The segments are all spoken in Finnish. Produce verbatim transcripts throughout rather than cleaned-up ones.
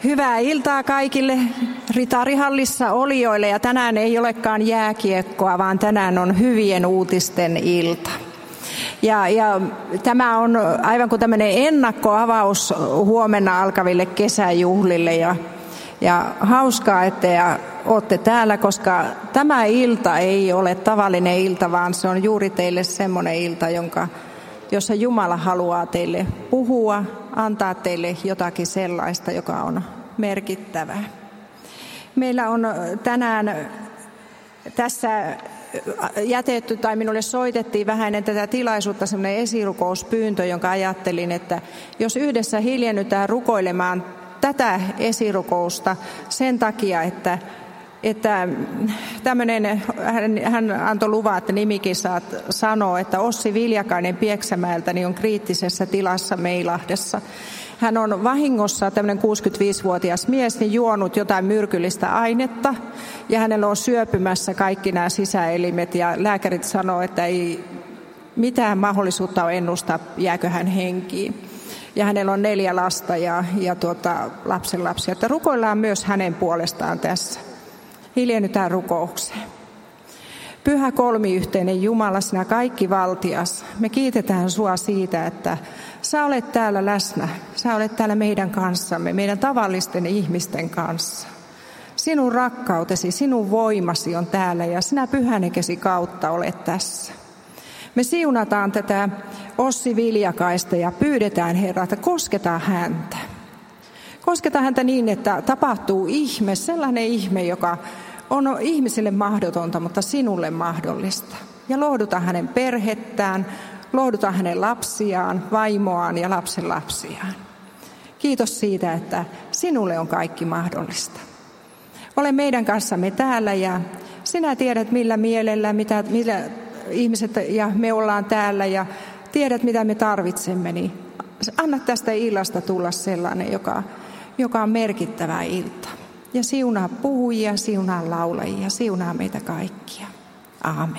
Hyvää iltaa kaikille Ritarihallissa olijoille, ja tänään ei olekaan jääkiekkoa, vaan tänään on hyvien uutisten ilta. Ja, ja tämä on aivan kuin tämmöinen ennakkoavaus huomenna alkaville kesäjuhlille, ja, ja hauskaa, että ja olette täällä, koska tämä ilta ei ole tavallinen ilta, vaan se on juuri teille semmoinen ilta, jonka, jossa Jumala haluaa teille puhua, antaa teille jotakin sellaista, joka on merkittävää. Meillä on tänään tässä jätetty, tai minulle soitettiin vähän ennen tätä tilaisuutta semmoinen esirukouspyyntö, jonka ajattelin, että jos yhdessä hiljennytään rukoilemaan tätä esirukousta sen takia, että että tämmöinen, hän, hän antoi luvan, että nimikin saat sanoa, että Ossi Viljakainen Pieksämäeltä niin on kriittisessä tilassa Meilahdessa. Hän on vahingossa, tämmöinen kuusikymmentäviisivuotias mies, niin juonut jotain myrkyllistä ainetta, ja hänellä on syöpymässä kaikki nämä sisäelimet, ja lääkärit sanoo, että ei mitään mahdollisuutta ole ennustaa, jääkö hän henkiin. Ja hänellä on neljä lasta ja, ja tuota, lapsenlapsia, että rukoillaan myös hänen puolestaan tässä. Hiljennytään rukoukseen. Pyhä kolmiyhteinen Jumala, sinä kaikki valtias, me kiitetään sua siitä, että sä olet täällä läsnä. Sä olet täällä meidän kanssamme, meidän tavallisten ihmisten kanssa. Sinun rakkautesi, sinun voimasi on täällä, ja sinä pyhänekesi kautta olet tässä. Me siunataan tätä Ossi Viljakaista ja pyydetään, Herra, että kosketaan häntä. Kosketaan häntä niin, että tapahtuu ihme, sellainen ihme, joka on ihmisille mahdotonta, mutta sinulle mahdollista. Ja lohduta hänen perhettään, lohduta hänen lapsiaan, vaimoaan ja lapsenlapsiaan. Kiitos siitä, että sinulle on kaikki mahdollista. Ole meidän kanssamme täällä, ja sinä tiedät millä mielellä, mitä, millä ihmiset ja me ollaan täällä, ja tiedät mitä me tarvitsemme, niin anna tästä illasta tulla sellainen, joka, joka on merkittävä ilta. Ja siunaa puhujia, siunaa laulajia, siunaa meitä kaikkia. Aamen.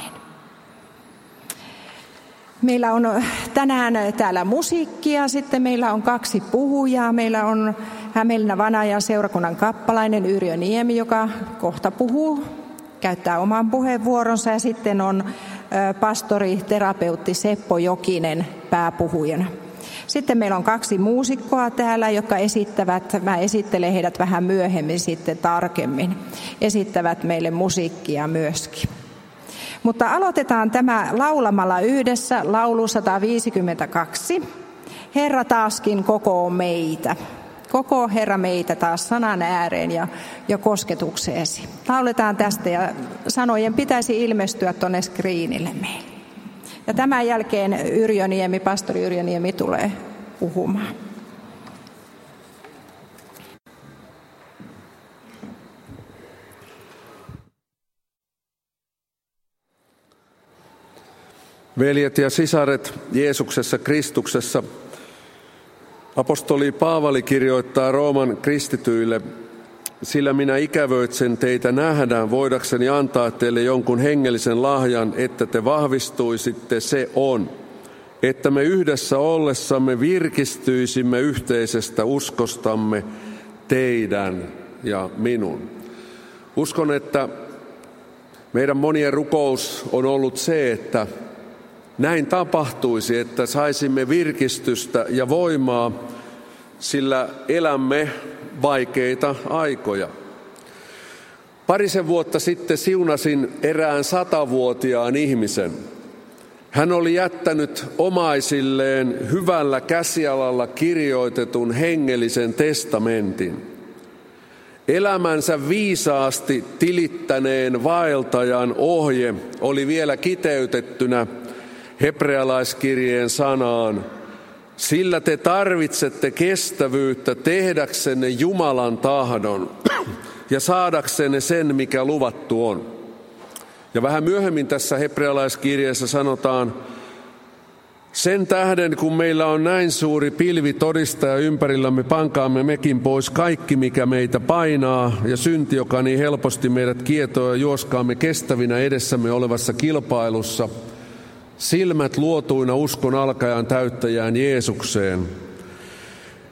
Meillä on tänään täällä musiikkia, sitten meillä on kaksi puhujaa. Meillä on Hämeenlinnan Vanaajan seurakunnan kappalainen Yrjö Niemi, joka kohta puhuu, käyttää oman puheenvuoronsa, ja sitten on pastori, terapeutti Seppo Jokinen pääpuhujana. Sitten meillä on kaksi muusikkoa täällä, jotka esittävät, mä esittelen heidät vähän myöhemmin sitten tarkemmin, esittävät meille musiikkia myöskin. Mutta aloitetaan tämä laulamalla yhdessä laulu sata viisikymmentäkaksi. Herra taaskin kokoo meitä. Koko Herra meitä taas sanan ääreen ja, ja kosketukseesi. Lauletaan tästä, ja sanojen pitäisi ilmestyä tuonne skriinille meille. Ja tämän jälkeen Yrjö Niemi, pastori Yrjö Niemi tulee puhumaan. Veljet ja sisaret Jeesuksessa Kristuksessa, apostoli Paavali kirjoittaa Rooman kristityille: sillä minä ikävöitsen teitä nähdään, voidakseni antaa teille jonkun hengellisen lahjan, että te vahvistuisitte, se on, että me yhdessä ollessamme virkistyisimme yhteisestä uskostamme, teidän ja minun. Uskon, että meidän monien rukous on ollut se, että näin tapahtuisi, että saisimme virkistystä ja voimaa, sillä elämme vaikeita aikoja. Parisen vuotta sitten siunasin erään satavuotiaan ihmisen. Hän oli jättänyt omaisilleen hyvällä käsialalla kirjoitetun hengellisen testamentin. Elämänsä viisaasti tilittäneen vaeltajan ohje oli vielä kiteytettynä hebrealaiskirjeen sanaan: sillä te tarvitsette kestävyyttä tehdäksenne Jumalan tahdon ja saadaksenne sen, mikä luvattu on. Ja vähän myöhemmin tässä hebrealaiskirjeessä sanotaan: sen tähden, kun meillä on näin suuri pilvi todistaja ympärillämme, pankaamme mekin pois kaikki, mikä meitä painaa, ja synti, joka niin helposti meidät kietoo, ja juoskaamme kestävinä edessämme olevassa kilpailussa, silmät luotuina uskon alkajan täyttäjään Jeesukseen.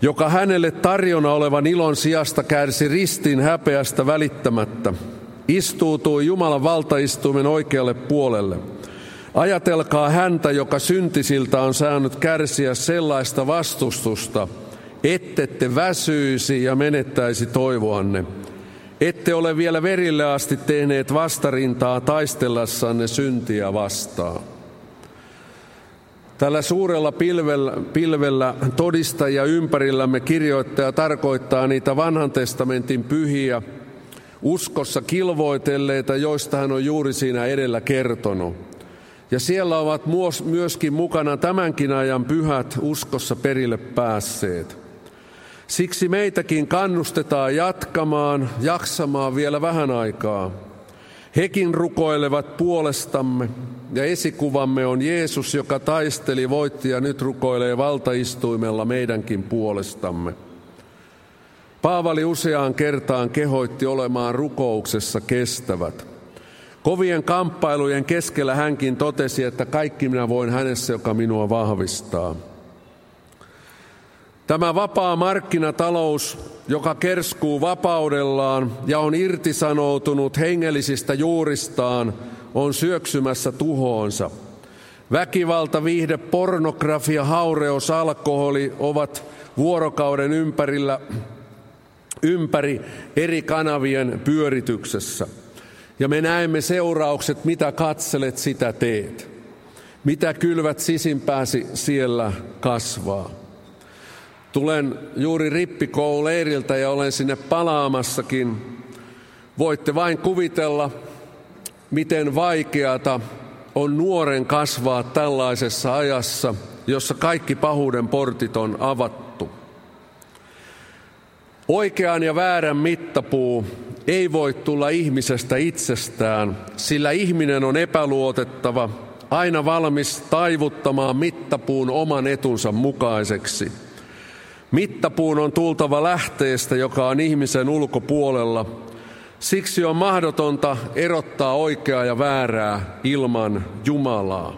joka hänelle tarjona olevan ilon sijasta kärsi ristin häpeästä välittämättä, istuutui Jumalan valtaistuimen oikealle puolelle. Ajatelkaa häntä, joka syntisiltä on saanut kärsiä sellaista vastustusta, ettette väsyisi ja menettäisi toivoanne. Ette ole vielä verille asti tehneet vastarintaa taistellessanne syntiä vastaan. Tällä suurella pilvellä, pilvellä todistajia ympärillämme kirjoittaja tarkoittaa niitä vanhan testamentin pyhiä, uskossa kilvoitelleita, joista hän on juuri siinä edellä kertonut. Ja siellä ovat myöskin mukana tämänkin ajan pyhät uskossa perille päässeet. Siksi meitäkin kannustetaan jatkamaan, jaksamaan vielä vähän aikaa. Hekin rukoilevat puolestamme, ja esikuvamme on Jeesus, joka taisteli, voitti ja nyt rukoilee valtaistuimella meidänkin puolestamme. Paavali useaan kertaan kehoitti olemaan rukouksessa kestävät. Kovien kamppailujen keskellä hänkin totesi, että kaikki minä voin hänessä, joka minua vahvistaa. Tämä vapaa markkinatalous, joka kerskuu vapaudellaan ja on irtisanoutunut hengellisistä juuristaan, on syöksymässä tuhoonsa. Väkivalta, viihde, pornografia, haureus, alkoholi ovat vuorokauden ympärillä, ympäri eri kanavien pyörityksessä. Ja me näemme seuraukset, mitä katselet, sitä teet. Mitä kylvät sisimpääsi, siellä kasvaa. Tulen juuri rippikoululeiriltä ja olen sinne palaamassakin. Voitte vain kuvitella, miten vaikeata on nuoren kasvaa tällaisessa ajassa, jossa kaikki pahuuden portit on avattu. Oikean ja väärän mittapuu ei voi tulla ihmisestä itsestään, sillä ihminen on epäluotettava, aina valmis taivuttamaan mittapuun oman etunsa mukaiseksi. Mittapuun on tultava lähteestä, joka on ihmisen ulkopuolella. Siksi on mahdotonta erottaa oikeaa ja väärää ilman Jumalaa.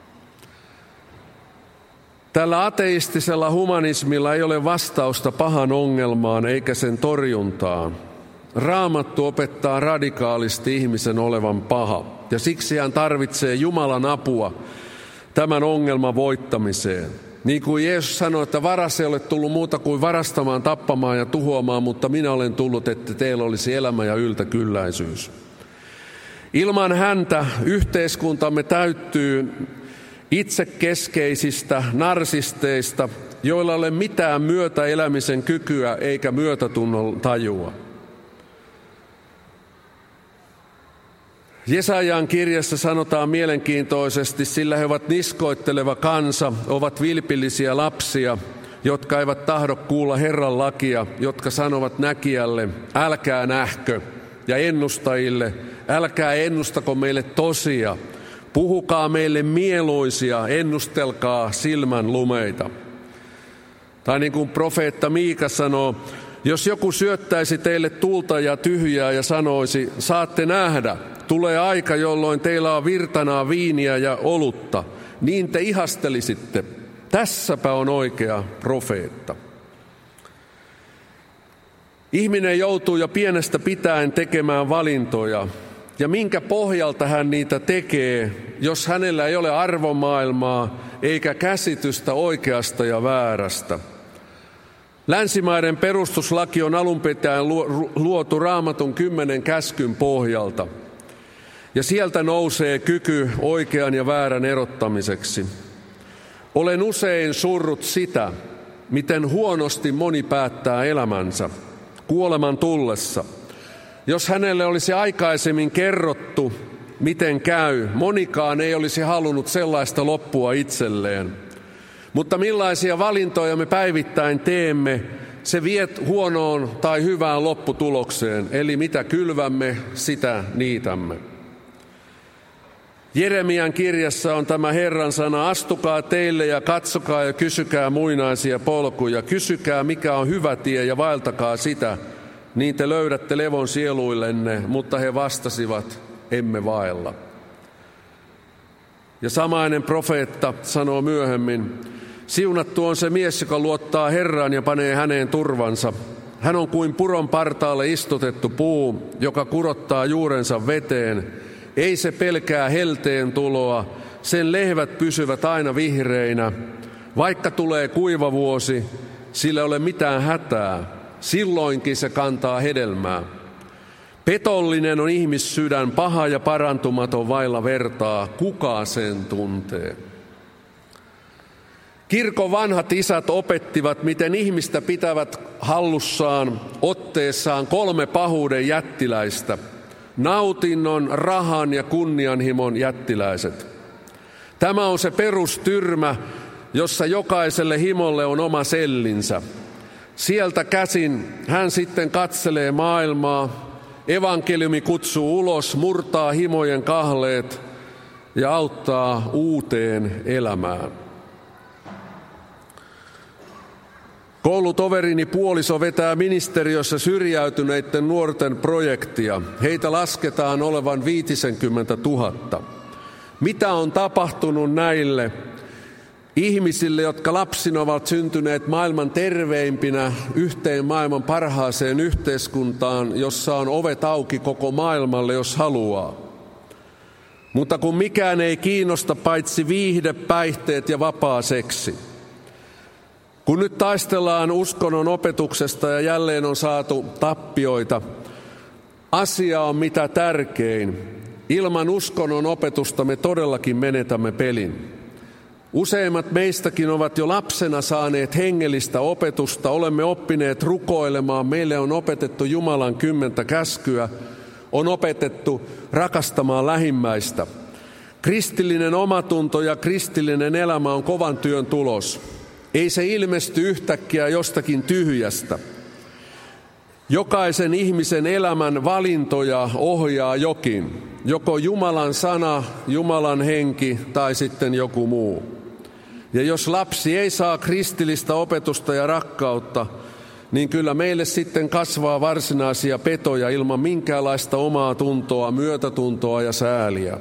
Tällä ateistisella humanismilla ei ole vastausta pahan ongelmaan eikä sen torjuntaan. Raamattu opettaa radikaalisti ihmisen olevan paha, ja siksi hän tarvitsee Jumalan apua tämän ongelman voittamiseen. Niin kuin Jeesus sanoi, että varas ei ole tullut muuta kuin varastamaan, tappamaan ja tuhoamaan, mutta minä olen tullut, että teillä olisi elämä ja yltäkylläisyys. Ilman häntä yhteiskuntamme täyttyy itsekeskeisistä narsisteista, joilla ei ole mitään myötäelämisen kykyä eikä myötätunnon tajua. Jesajan kirjassa sanotaan mielenkiintoisesti, sillä he ovat niskoitteleva kansa, ovat vilpillisiä lapsia, jotka eivät tahdo kuulla Herran lakia, jotka sanovat näkijälle, älkää nähkö, ja ennustajille, älkää ennustako meille tosia, puhukaa meille mieluisia, ennustelkaa silmän lumeita. Tai niin kuin profeetta Miika sanoo, jos joku syöttäisi teille tulta ja tyhjää ja sanoisi, saatte nähdä, tulee aika, jolloin teillä on virtanaa viiniä ja olutta, niin te ihastelisitte. Tässäpä on oikea profeetta. Ihminen joutuu jo pienestä pitäen tekemään valintoja. Ja minkä pohjalta hän niitä tekee, jos hänellä ei ole arvomaailmaa eikä käsitystä oikeasta ja väärästä? Länsimaiden perustuslaki on alun pitäen luotu Raamatun kymmenen käskyn pohjalta. Ja sieltä nousee kyky oikean ja väärän erottamiseksi. Olen usein surrut sitä, miten huonosti moni päättää elämänsä kuoleman tullessa. Jos hänelle olisi aikaisemmin kerrottu, miten käy, monikaan ei olisi halunnut sellaista loppua itselleen. Mutta millaisia valintoja me päivittäin teemme, se vie huonoon tai hyvään lopputulokseen. Eli mitä kylvämme, sitä niitämme. Jeremian kirjassa on tämä Herran sana, astukaa teille ja katsokaa ja kysykää muinaisia polkuja. Kysykää, mikä on hyvä tie ja vaeltakaa sitä, niin te löydätte levon sieluillenne, mutta he vastasivat, emme vaella. Ja samainen profeetta sanoo myöhemmin, Siunattu on se mies, joka luottaa Herraan ja panee häneen turvansa. Hän on kuin puron partaalle istutettu puu, joka kurottaa juurensa veteen. Ei se pelkää helteen tuloa, sen lehvät pysyvät aina vihreinä. Vaikka tulee kuiva vuosi, sillä ei ole mitään hätää. Silloinkin se kantaa hedelmää. Petollinen on ihmissydän, paha ja parantumaton vailla vertaa. Kuka sen tuntee? Kirkon vanhat isät opettivat, miten ihmistä pitävät hallussaan, otteessaan kolme pahuuden jättiläistä. Nautinnon, rahan ja kunnianhimon jättiläiset. Tämä on se perustyrmä, jossa jokaiselle himolle on oma sellinsä. Sieltä käsin hän sitten katselee maailmaa, evankeliumi kutsuu ulos, murtaa himojen kahleet ja auttaa uuteen elämään. Koulutoverini puoliso vetää ministeriössä syrjäytyneiden nuorten projektia. Heitä lasketaan olevan viisikymmentätuhatta. Mitä on tapahtunut näille ihmisille, jotka lapsina ovat syntyneet maailman terveimpinä yhteen maailman parhaaseen yhteiskuntaan, jossa on ovet auki koko maailmalle, jos haluaa? Mutta kun mikään ei kiinnosta paitsi viihde, päihteet ja vapaa seksi. Kun nyt taistellaan uskonnon opetuksesta ja jälleen on saatu tappioita, asia on mitä tärkein. Ilman uskonnon opetusta me todellakin menetämme pelin. Useimmat meistäkin ovat jo lapsena saaneet hengellistä opetusta, olemme oppineet rukoilemaan, meille on opetettu Jumalan kymmentä käskyä, on opetettu rakastamaan lähimmäistä. Kristillinen omatunto ja kristillinen elämä on kovan työn tulos. Ei se ilmesty yhtäkkiä jostakin tyhjästä. Jokaisen ihmisen elämän valintoja ohjaa jokin, joko Jumalan sana, Jumalan henki tai sitten joku muu. Ja jos lapsi ei saa kristillistä opetusta ja rakkautta, niin kyllä meille sitten kasvaa varsinaisia petoja ilman minkäänlaista omaa tuntoa, myötätuntoa ja sääliä.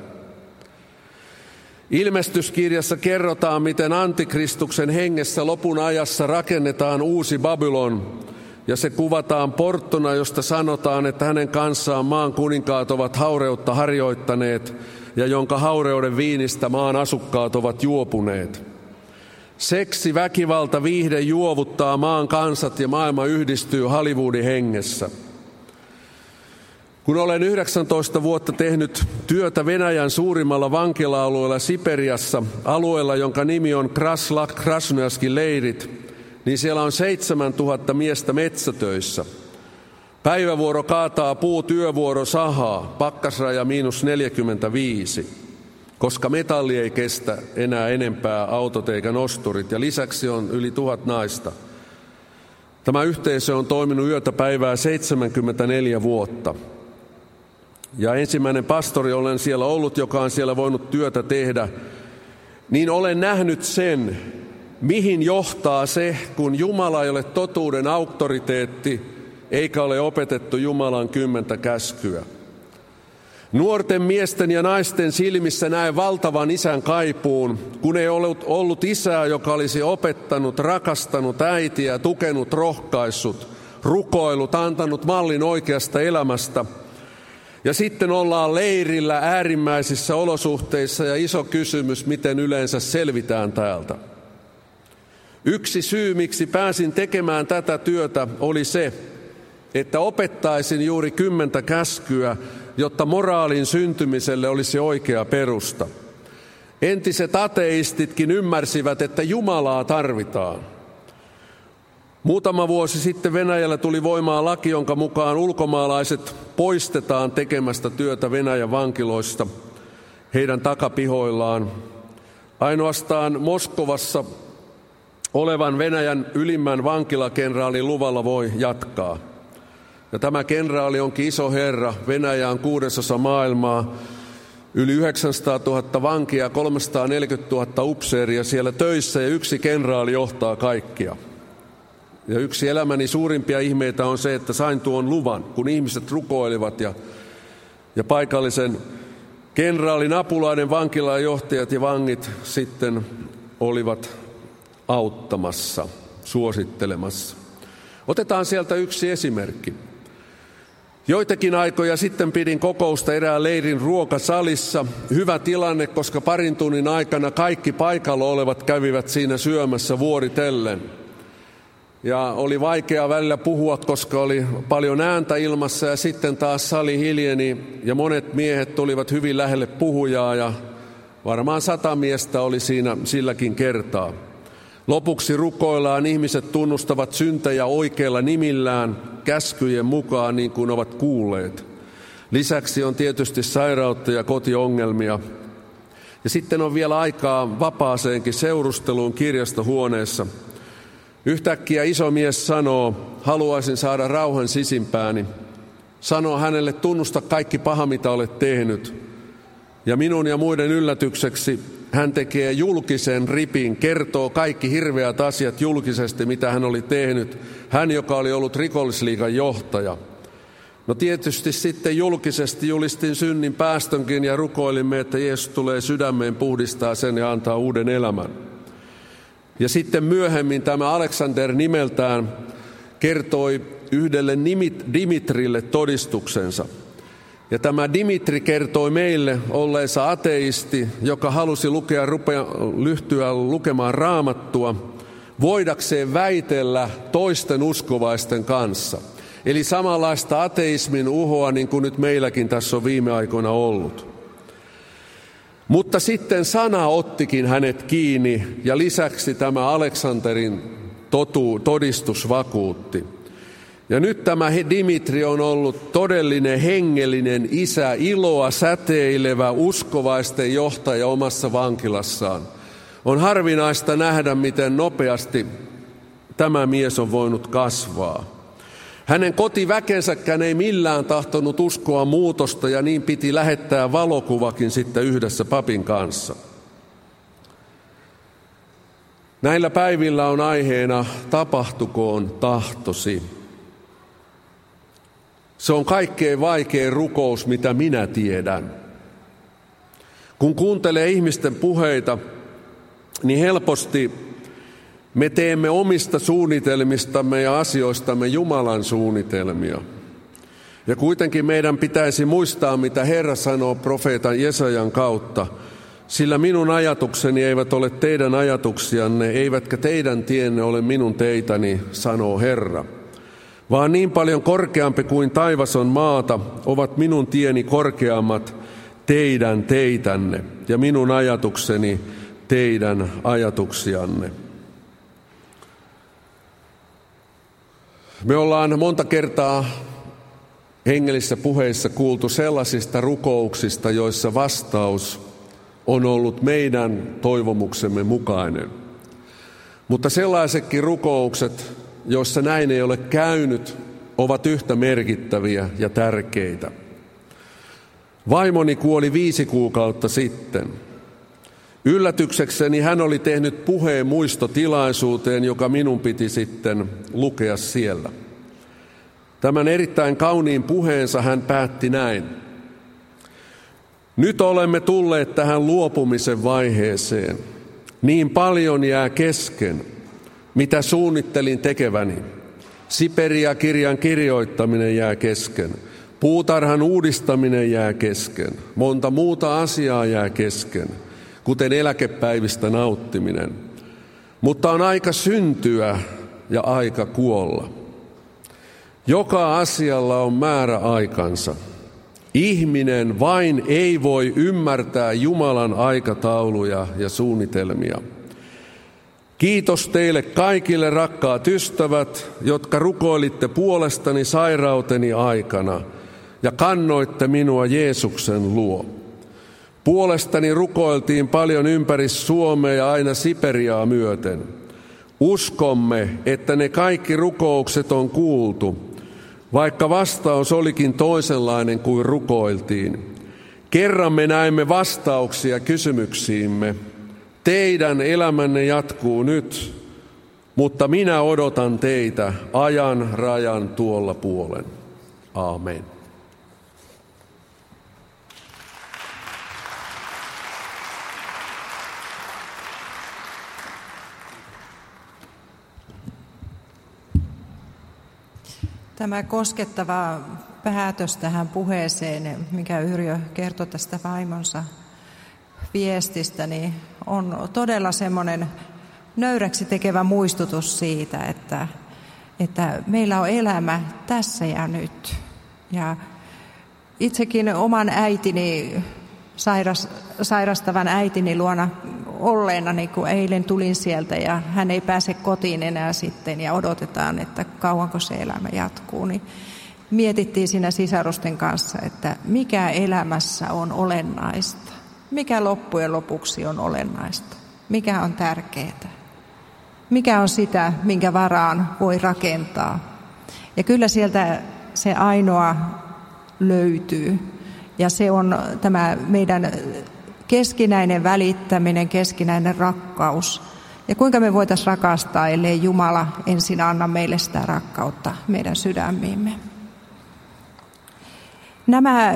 Ilmestyskirjassa kerrotaan, miten antikristuksen hengessä lopun ajassa rakennetaan uusi Babylon, ja se kuvataan porttona, josta sanotaan, että hänen kanssaan maan kuninkaat ovat haureutta harjoittaneet, ja jonka haureuden viinistä maan asukkaat ovat juopuneet. Seksi, väkivalta, viihde juovuttaa maan kansat ja maailma yhdistyy Hollywoodin hengessä. Kun olen yhdeksäntoista vuotta tehnyt työtä Venäjän suurimmalla vankila-alueella Siperiassa, alueella, jonka nimi on Krasnojarskin leirit, niin siellä on seitsemäntuhatta miestä metsätöissä. Päivävuoro kaataa puu, työvuoro sahaa, pakkasraja miinus neljäkymmentäviisi, koska metalli ei kestä enää enempää autot eikä nosturit, ja lisäksi on yli tuhat naista. Tämä yhteisö on toiminut yötä päivää seitsemänkymmentäneljä vuotta. Ja ensimmäinen pastori olen siellä ollut, joka on siellä voinut työtä tehdä, niin olen nähnyt sen, mihin johtaa se, kun Jumala ei ole totuuden auktoriteetti, eikä ole opetettu Jumalan kymmentä käskyä. Nuorten miesten ja naisten silmissä näen valtavan isän kaipuun, kun ei ollut, ollut isää, joka olisi opettanut, rakastanut äitiä, tukenut, rohkaissut, rukoillut, antanut mallin oikeasta elämästä. Ja sitten ollaan leirillä äärimmäisissä olosuhteissa ja iso kysymys, miten yleensä selvitään täältä. Yksi syy, miksi pääsin tekemään tätä työtä, oli se, että opettaisin juuri kymmentä käskyä, jotta moraalin syntymiselle olisi oikea perusta. Entiset ateistitkin ymmärsivät, että Jumalaa tarvitaan. Muutama vuosi sitten Venäjällä tuli voimaan laki, jonka mukaan ulkomaalaiset poistetaan tekemästä työtä Venäjän vankiloista heidän takapihoillaan. Ainoastaan Moskovassa olevan Venäjän ylimmän vankilakenraalin luvalla voi jatkaa. Ja tämä kenraali onkin iso herra. Venäjä on kuudesosa maailmaa, yli yhdeksänsataatuhatta vankia, kolmesataaneljäkymmentätuhatta upseeria siellä töissä ja yksi kenraali johtaa kaikkia. Ja yksi elämäni suurimpia ihmeitä on se, että sain tuon luvan, kun ihmiset rukoilivat ja, ja paikallisen kenraalin apulainen vankilajohtajat ja vangit sitten olivat auttamassa, suosittelemassa. Otetaan sieltä yksi esimerkki. Joitakin aikoja sitten pidin kokousta erään leirin ruokasalissa. Hyvä tilanne, koska parin tunnin aikana kaikki paikalla olevat kävivät siinä syömässä vuorotellen. Ja oli vaikea välillä puhua, koska oli paljon ääntä ilmassa ja sitten taas sali hiljeni ja monet miehet tulivat hyvin lähelle puhujaa ja varmaan sata miestä oli siinä silläkin kertaa. Lopuksi rukoillaan, ihmiset tunnustavat syntejä oikeilla nimillään, käskyjen mukaan niin kuin ovat kuulleet. Lisäksi on tietysti sairautta ja kotiongelmia. Ja sitten on vielä aikaa vapaaseenkin seurusteluun kirjastohuoneessa. Yhtäkkiä iso mies sanoo, haluaisin saada rauhan sisimpääni. Sanoo hänelle, tunnusta kaikki paha, mitä olet tehnyt. Ja minun ja muiden yllätykseksi hän tekee julkisen ripin, kertoo kaikki hirveät asiat julkisesti, mitä hän oli tehnyt. Hän, joka oli ollut rikollisliigan johtaja. No tietysti sitten julkisesti julistin synnin päästönkin ja rukoilimme, että Jeesus tulee sydämeen, puhdistaa sen ja antaa uuden elämän. Ja sitten myöhemmin tämä Aleksander nimeltään kertoi yhdelle Dimitrille todistuksensa. Ja tämä Dimitri kertoi meille olleensa ateisti, joka halusi lukea, rupea, lyhtyä lukemaan raamattua, voidakseen väitellä toisten uskovaisten kanssa. Eli samanlaista ateismin uhoa, niin kuin nyt meilläkin tässä on viime aikoina ollut. Mutta sitten sana ottikin hänet kiinni ja lisäksi tämä Aleksanterin totu, todistus vakuutti. Ja nyt tämä Dimitri on ollut todellinen hengellinen isä, iloa säteilevä, uskovaisten johtaja omassa vankilassaan. On harvinaista nähdä, miten nopeasti tämä mies on voinut kasvaa. Hänen kotiväkensäkään ei millään tahtonut uskoa muutosta ja niin piti lähettää valokuvakin sitten yhdessä papin kanssa. Näillä päivillä on aiheena tapahtukoon tahtosi. Se on kaikkein vaikein rukous, mitä minä tiedän. Kun kuuntelee ihmisten puheita, niin helposti me teemme omista suunnitelmistamme ja asioistamme Jumalan suunnitelmia. Ja kuitenkin meidän pitäisi muistaa, mitä Herra sanoo profeetan Jesajan kautta. Sillä minun ajatukseni eivät ole teidän ajatuksianne, eivätkä teidän tienne ole minun teitäni, sanoo Herra. Vaan niin paljon korkeampi kuin taivas on maata, ovat minun tieni korkeammat teidän teitänne ja minun ajatukseni teidän ajatuksianne. Me ollaan monta kertaa hengellisissä puheissa kuultu sellaisista rukouksista, joissa vastaus on ollut meidän toivomuksemme mukainen. Mutta sellaisetkin rukoukset, joissa näin ei ole käynyt, ovat yhtä merkittäviä ja tärkeitä. Vaimoni kuoli viisi kuukautta sitten. Yllätyksekseni hän oli tehnyt puheen muistotilaisuuteen, joka minun piti sitten lukea siellä. Tämän erittäin kauniin puheensa hän päätti näin. Nyt olemme tulleet tähän luopumisen vaiheeseen. Niin paljon jää kesken, mitä suunnittelin tekeväni. Siperia-kirjan kirjoittaminen jää kesken. Puutarhan uudistaminen jää kesken. Monta muuta asiaa jää kesken, kuten eläkepäivistä nauttiminen. Mutta on aika syntyä ja aika kuolla. Joka asialla on määräaikansa. Ihminen vain ei voi ymmärtää Jumalan aikatauluja ja suunnitelmia. Kiitos teille kaikille, rakkaat ystävät, jotka rukoilitte puolestani sairauteni aikana ja kannoitte minua Jeesuksen luo. Puolestani rukoiltiin paljon ympäri Suomea ja aina Siperiaa myöten. Uskomme, että ne kaikki rukoukset on kuultu, vaikka vastaus olikin toisenlainen kuin rukoiltiin. Kerran me näemme vastauksia kysymyksiimme. Teidän elämänne jatkuu nyt, mutta minä odotan teitä ajan rajan tuolla puolen. Aamen. Tämä koskettava päätös tähän puheeseen, mikä Yrjö kertoi tästä vaimonsa viestistä, niin on todella semmoinen nöyräksi tekevä muistutus siitä, että, että meillä on elämä tässä ja nyt. Ja itsekin oman äitini, sairas, sairastavan äitini luona olleena, niin kun eilen tulin sieltä ja hän ei pääse kotiin enää sitten ja odotetaan, että kauanko se elämä jatkuu, niin mietittiin siinä sisarusten kanssa, että mikä elämässä on olennaista, mikä loppujen lopuksi on olennaista, mikä on tärkeää, mikä on sitä, minkä varaan voi rakentaa. Ja kyllä sieltä se ainoa löytyy ja se on tämä meidän keskinäinen välittäminen, keskinäinen rakkaus. Ja kuinka me voitaisiin rakastaa, ellei Jumala ensin anna meille sitä rakkautta meidän sydämiimme. Nämä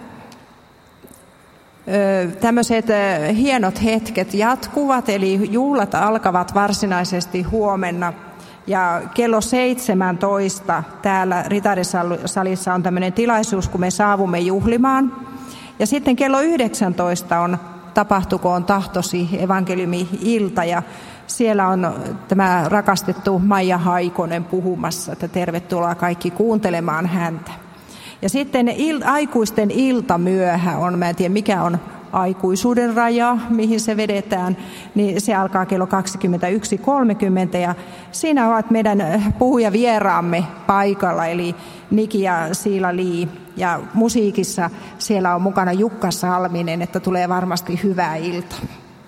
tämmöiset hienot hetket jatkuvat, eli juhlat alkavat varsinaisesti huomenna. Ja kello seitsemäntoista täällä Ritarisalissa on tämmöinen tilaisuus, kun me saavumme juhlimaan. Ja sitten kello yhdeksäntoista on Tapahtukoon tahtosi evankeliumi-ilta ja siellä on tämä rakastettu Maija Haikonen puhumassa, että tervetuloa kaikki kuuntelemaan häntä. Ja sitten il, aikuisten iltamyöhä on, mä en tiedä mikä on aikuisuuden raja, mihin se vedetään, niin se alkaa kello kaksikymmentäyksi kolmekymmentä ja siinä ovat meidän puhujavieraamme paikalla, eli Niki ja Siila Lee. Ja musiikissa siellä on mukana Jukka Salminen, että tulee varmasti hyvää ilta.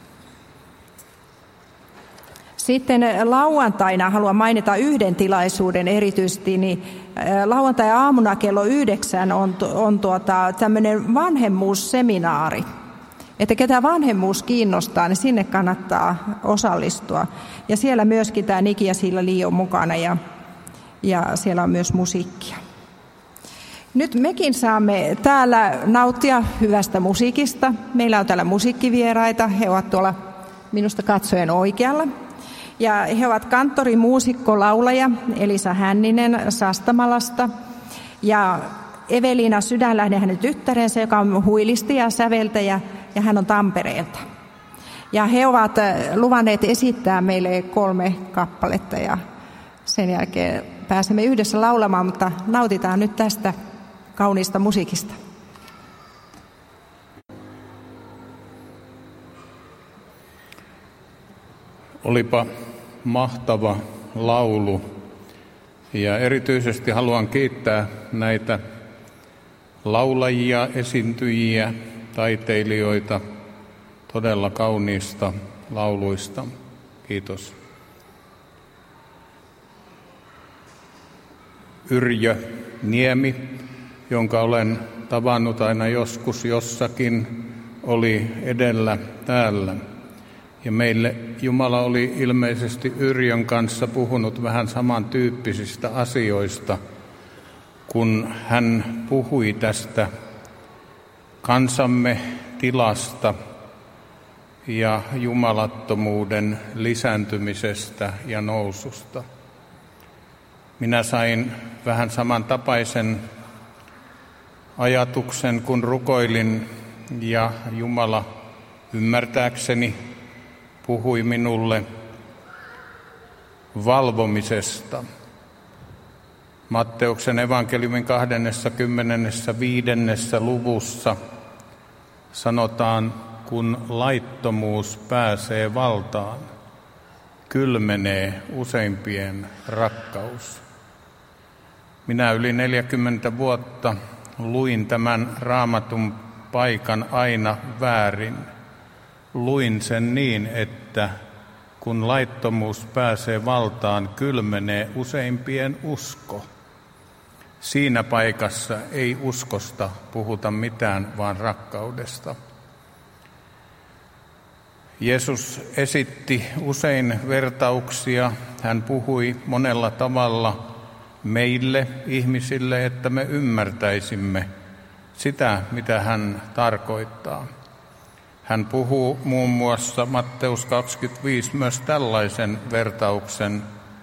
Sitten lauantaina haluan mainita yhden tilaisuuden erityisesti, niin lauantai-aamuna kello yhdeksän on, on tuota, tämmöinen vanhemmuusseminaari. Että ketä vanhemmuus kiinnostaa, niin sinne kannattaa osallistua. Ja siellä myöskin tämä Niki ja Siila Lee on mukana ja, ja siellä on myös musiikkia. Nyt mekin saamme täällä nauttia hyvästä musiikista. Meillä on täällä musiikkivieraita. He ovat tuolla minusta katsojen oikealla. Ja he ovat kanttori, muusikko, laulaja Elisa Hänninen Sastamalasta. Ja Eveliina Sydänlähde, hänen tyttärensä, joka on huilisti ja säveltäjä, ja hän on Tampereelta. Ja he ovat luvanneet esittää meille kolme kappaletta, ja sen jälkeen pääsemme yhdessä laulamaan, mutta nautitaan nyt tästä kauniista musiikista. Olipa mahtava laulu ja erityisesti haluan kiittää näitä laulajia, esiintyjiä, taiteilijoita todella kauniista lauluista. Kiitos. Yrjö Niemi, jonka olen tavannut aina joskus jossakin, oli edellä täällä. Ja meille Jumala oli ilmeisesti Yrjön kanssa puhunut vähän samantyyppisistä asioista, kun hän puhui tästä kansamme tilasta ja jumalattomuuden lisääntymisestä ja noususta. Minä sain vähän samantapaisen ajatuksen, kun rukoilin, ja Jumala ymmärtääkseni puhui minulle valvomisesta. Matteuksen evankeliumin kaksikymmentäviidennessä luvussa sanotaan, kun laittomuus pääsee valtaan, kylmenee useimpien rakkaus. Minä yli neljäkymmentä vuotta luin tämän raamatun paikan aina väärin. Luin sen niin, että kun laittomuus pääsee valtaan, kylmenee useimpien usko. Siinä paikassa ei uskosta puhuta mitään, vaan rakkaudesta. Jeesus esitti usein vertauksia. Hän puhui monella tavalla meille ihmisille, että me ymmärtäisimme sitä, mitä hän tarkoittaa. Hän puhuu muun muassa Matteus kaksikymmentäviisi myös tällaisen vertauksen.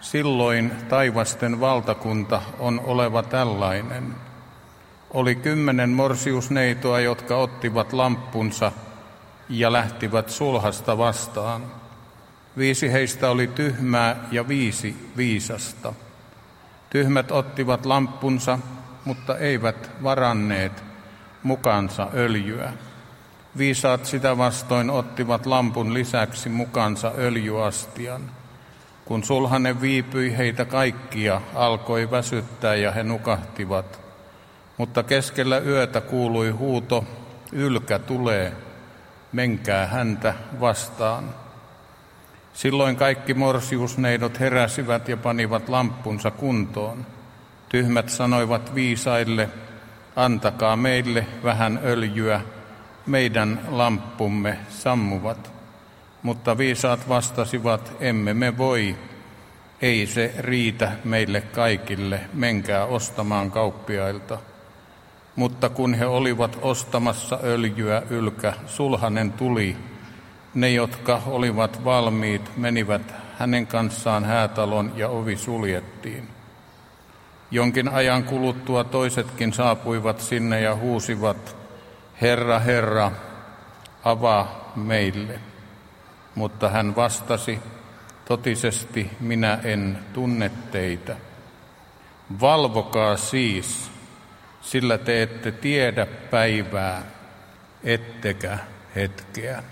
silloin taivasten valtakunta on oleva tällainen. Oli kymmenen morsiusneitoa, jotka ottivat lamppunsa ja lähtivät sulhasta vastaan. Viisi heistä oli tyhmää ja viisi viisasta. Tyhmät ottivat lamppunsa, mutta eivät varanneet mukansa öljyä. Viisaat sitä vastoin ottivat lampun lisäksi mukansa öljyastian. Kun sulhanen viipyi, heitä kaikkia alkoi väsyttää ja he nukahtivat. Mutta keskellä yötä kuului huuto, ylkä tulee, menkää häntä vastaan. Silloin kaikki morsiusneidot heräsivät ja panivat lamppunsa kuntoon. Tyhmät sanoivat viisaille, antakaa meille vähän öljyä, meidän lamppumme sammuvat. Mutta viisaat vastasivat, emme me voi, ei se riitä meille kaikille, menkää ostamaan kauppiailta. Mutta kun he olivat ostamassa öljyä, ylkä, sulhanen tuli. Ne, jotka olivat valmiit, menivät hänen kanssaan häätalon ja ovi suljettiin. Jonkin ajan kuluttua toisetkin saapuivat sinne ja huusivat, Herra, Herra, avaa meille. Mutta hän vastasi, totisesti minä en tunne teitä. Valvokaa siis, sillä te ette tiedä päivää, ettekä hetkeä.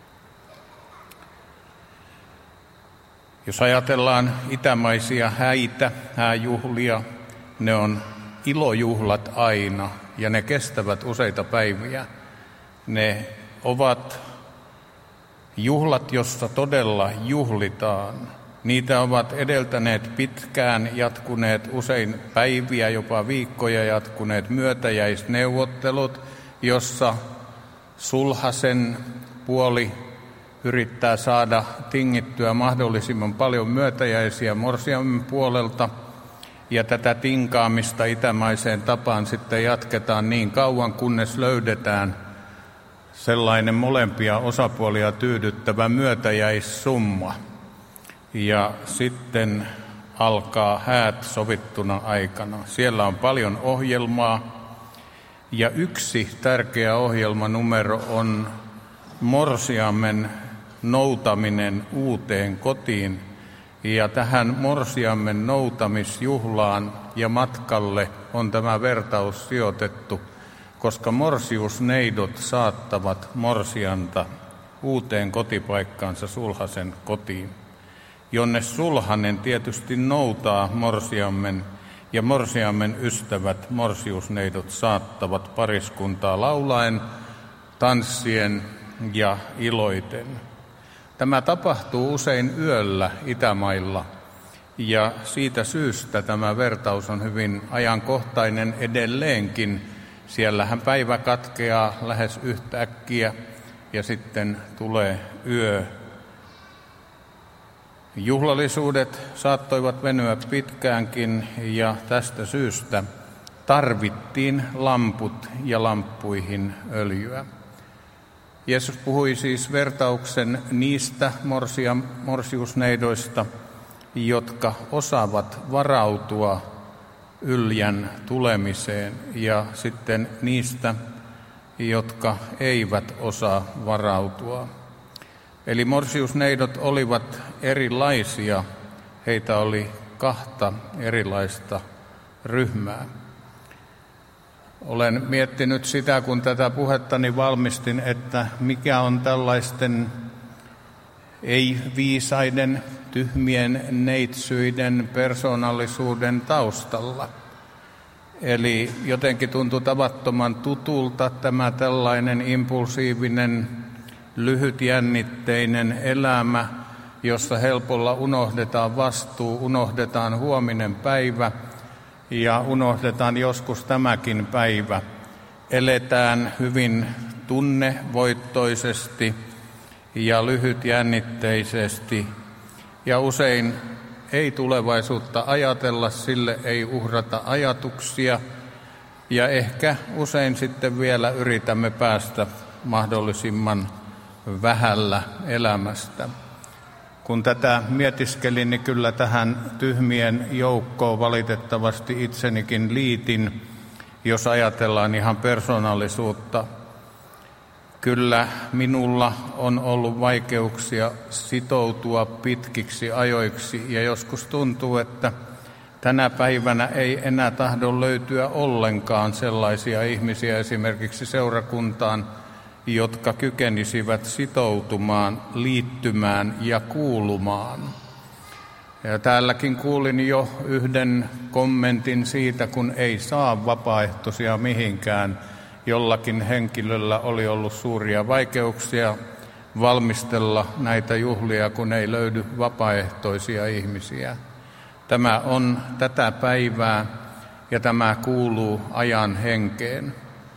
Jos ajatellaan itämaisia häitä, hääjuhlia, ne on ilojuhlat aina ja ne kestävät useita päiviä. Ne ovat juhlat, jossa todella juhlitaan. Niitä ovat edeltäneet pitkään, jatkuneet usein päiviä, jopa viikkoja jatkuneet myötäjäisneuvottelut, jossa sulhasen puoli yrittää saada tingittyä mahdollisimman paljon myötäjäisiä morsiamen puolelta, ja tätä tinkaamista itämaiseen tapaan sitten jatketaan niin kauan, kunnes löydetään sellainen molempia osapuolia tyydyttävä myötäjäissumma. Ja sitten alkaa häät sovittuna aikana. Siellä on paljon ohjelmaa, ja yksi tärkeä ohjelmanumero on morsiamen noutaminen uuteen kotiin. Ja tähän morsiamen noutamisjuhlaan ja matkalle on tämä vertaus sijoitettu, koska morsiusneidot saattavat morsianta uuteen kotipaikkaansa sulhasen kotiin, jonne sulhanen tietysti noutaa morsiamen, ja morsiamen ystävät, morsiusneidot, saattavat pariskuntaa laulaen, tanssien ja iloiten. Tämä tapahtuu usein yöllä Itämailla, ja siitä syystä tämä vertaus on hyvin ajankohtainen edelleenkin. Siellähän päivä katkeaa lähes yhtäkkiä ja sitten tulee yö. Juhlallisuudet saattoivat venyä pitkäänkin, ja tästä syystä tarvittiin lamput ja lamppuihin öljyä. Jeesus puhui siis vertauksen niistä morsia, morsiusneidoista, jotka osaavat varautua yljän tulemiseen, ja sitten niistä, jotka eivät osaa varautua. Eli morsiusneidot olivat erilaisia, heitä oli kahta erilaista ryhmää. Olen miettinyt sitä, kun tätä puhettani valmistin, että mikä on tällaisten ei-viisaiden, tyhmien neitsyiden persoonallisuuden taustalla. Eli jotenkin tuntui tavattoman tutulta tämä tällainen impulsiivinen, lyhytjännitteinen elämä, jossa helpolla unohdetaan vastuu, unohdetaan huominen päivä ja unohdetaan joskus tämäkin päivä. Eletään hyvin tunnevoittoisesti ja lyhytjännitteisesti, ja usein ei tulevaisuutta ajatella, sille ei uhrata ajatuksia, ja ehkä usein sitten vielä yritämme päästä mahdollisimman vähällä elämästä. kun tätä mietiskelin, niin kyllä tähän tyhmien joukkoon valitettavasti itsenikin liitin, jos ajatellaan ihan persoonallisuutta. Kyllä minulla on ollut vaikeuksia sitoutua pitkiksi ajoiksi ja joskus tuntuu, että tänä päivänä ei enää tahdo löytyä ollenkaan sellaisia ihmisiä esimerkiksi seurakuntaan, jotka kykenisivät sitoutumaan, liittymään ja kuulumaan. Ja täälläkin kuulin jo yhden kommentin siitä, kun ei saa vapaaehtoisia mihinkään. Jollakin henkilöllä oli ollut suuria vaikeuksia valmistella näitä juhlia, kun ei löydy vapaaehtoisia ihmisiä. Tämä on tätä päivää ja tämä kuuluu ajan henkeen.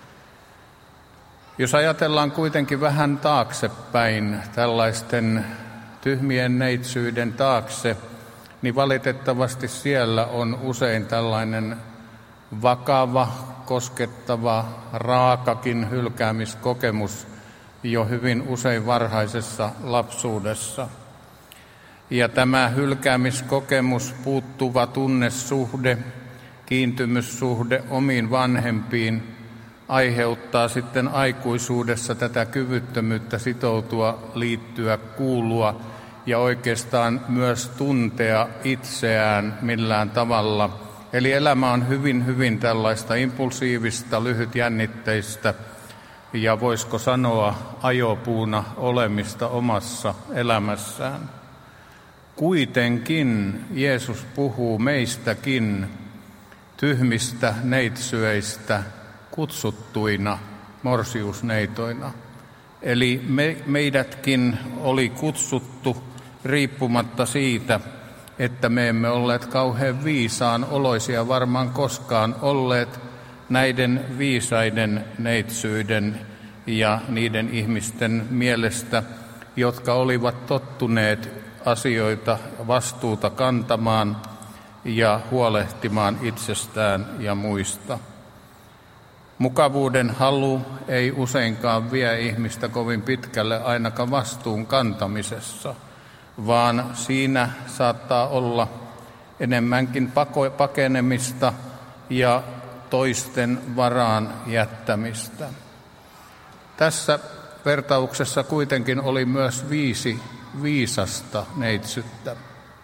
Jos ajatellaan kuitenkin vähän taaksepäin, tällaisten tyhmien neitsyiden taakse, niin valitettavasti siellä on usein tällainen vakava, koskettava, raakakin hylkäämiskokemus jo hyvin usein varhaisessa lapsuudessa. Ja tämä hylkäämiskokemus, puuttuva tunnesuhde, kiintymyssuhde omiin vanhempiin aiheuttaa sitten aikuisuudessa tätä kyvyttömyyttä sitoutua, liittyä, kuulua ja oikeastaan myös tuntea itseään millään tavalla. Eli elämä on hyvin, hyvin tällaista impulsiivista, lyhytjännitteistä ja voisiko sanoa ajopuuna olemista omassa elämässään. Kuitenkin Jeesus puhuu meistäkin tyhmistä neitsyöistä kutsuttuina morsiusneitoina. Eli me, meidätkin oli kutsuttu riippumatta siitä, että me emme olleet kauhean viisaan oloisia varmaan koskaan olleet näiden viisaiden neitsyiden ja niiden ihmisten mielestä, jotka olivat tottuneet asioita vastuuta kantamaan ja huolehtimaan itsestään ja muista. Mukavuuden halu ei useinkaan vie ihmistä kovin pitkälle ainakaan vastuun kantamisessa, vaan siinä saattaa olla enemmänkin pakenemista ja toisten varaan jättämistä. Tässä vertauksessa kuitenkin oli myös viisi viisasta neitsyttä.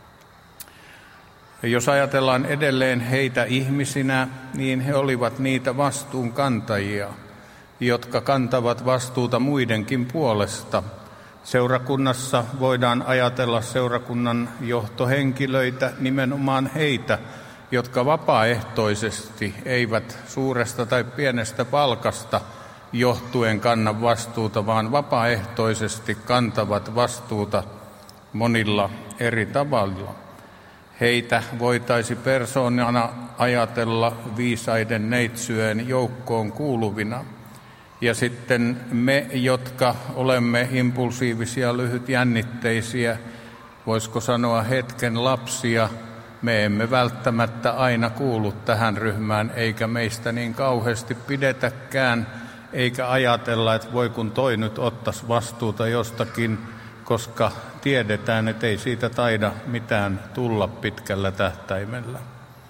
Jos ajatellaan edelleen heitä ihmisinä, niin he olivat niitä vastuunkantajia, jotka kantavat vastuuta muidenkin puolesta. Seurakunnassa voidaan ajatella seurakunnan johtohenkilöitä, nimenomaan heitä, jotka vapaaehtoisesti eivät suuresta tai pienestä palkasta johtuen kanna vastuuta, vaan vapaaehtoisesti kantavat vastuuta monilla eri tavalla. Heitä voitaisiin persoonana ajatella viisaiden neitsyön joukkoon kuuluvina. Ja sitten me, jotka olemme impulsiivisia, lyhytjännitteisiä, voisiko sanoa hetken lapsia, me emme välttämättä aina kuulu tähän ryhmään, eikä meistä niin kauheasti pidetäkään, eikä ajatella, että voi kun toi nyt ottaisi vastuuta jostakin, koska tiedetään, että ei siitä taida mitään tulla pitkällä tähtäimellä.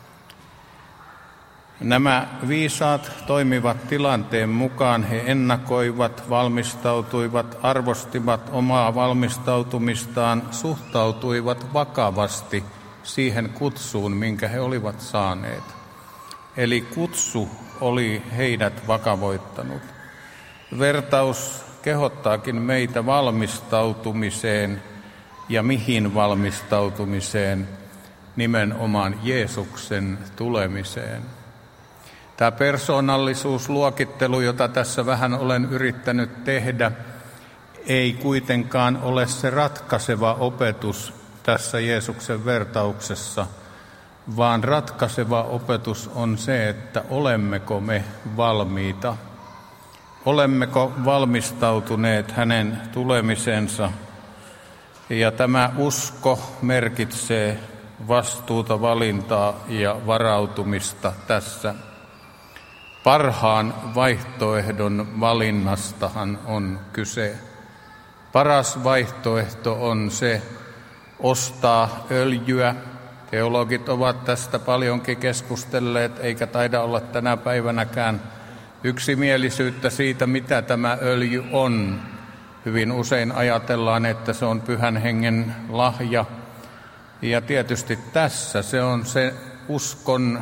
Nämä viisaat toimivat tilanteen mukaan, he ennakoivat, valmistautuivat, arvostivat omaa valmistautumistaan, suhtautuivat vakavasti siihen kutsuun, minkä he olivat saaneet. Eli kutsu oli heidät vakavoittanut. Vertaus kehottaakin meitä valmistautumiseen ja mihin valmistautumiseen, nimenomaan Jeesuksen tulemiseen. Tämä persoonallisuusluokittelu, jota tässä vähän olen yrittänyt tehdä, ei kuitenkaan ole se ratkaiseva opetus tässä Jeesuksen vertauksessa, vaan ratkaiseva opetus on se, että olemmeko me valmiita. Olemmeko valmistautuneet hänen tulemisensa, ja tämä usko merkitsee vastuuta, valintaa ja varautumista tässä. Parhaan vaihtoehdon valinnastahan on kyse. Paras vaihtoehto on se, ostaa öljyä. Teologit ovat tästä paljonkin keskustelleet, eikä taida olla tänä päivänäkään yksimielisyyttä siitä, mitä tämä öljy on. Hyvin usein ajatellaan, että se on Pyhän Hengen lahja. Ja tietysti tässä se on se uskon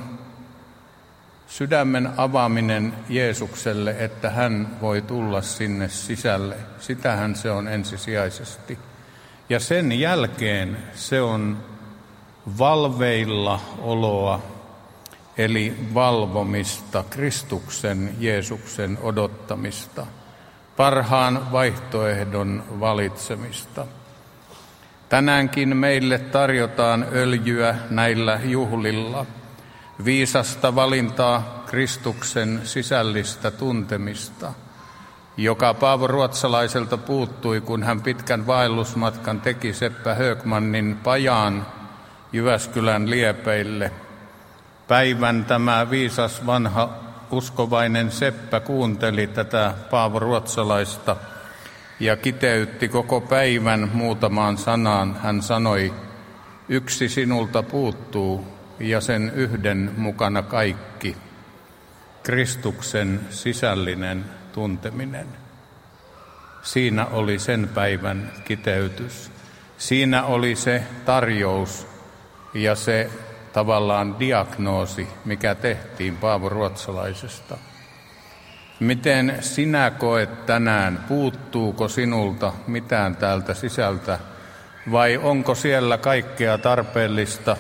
sydämen avaaminen Jeesukselle, että hän voi tulla sinne sisälle. Sitähän se on ensisijaisesti. Ja sen jälkeen se on valveilla oloa, eli valvomista, Kristuksen, Jeesuksen odottamista, parhaan vaihtoehdon valitsemista. Tänäänkin meille tarjotaan öljyä näillä juhlilla, viisasta valintaa Kristuksen sisällistä tuntemista, joka Paavo Ruotsalaiselta puuttui, kun hän pitkän vaellusmatkan teki Seppä Högmanin pajaan Jyväskylän liepeille. Päivän tämä viisas vanha uskovainen Seppä kuunteli tätä Paavo Ruotsalaista ja kiteytti koko päivän muutamaan sanaan. Hän sanoi, yksi sinulta puuttuu ja sen yhden mukana kaikki, Kristuksen sisällinen tunteminen. Siinä oli sen päivän kiteytys. Siinä oli se tarjous ja se tavallaan diagnoosi, mikä tehtiin Paavo Ruotsalaisesta. Miten sinä koet tänään, puuttuuko sinulta mitään täältä sisältä, vai onko siellä kaikkea tarpeellista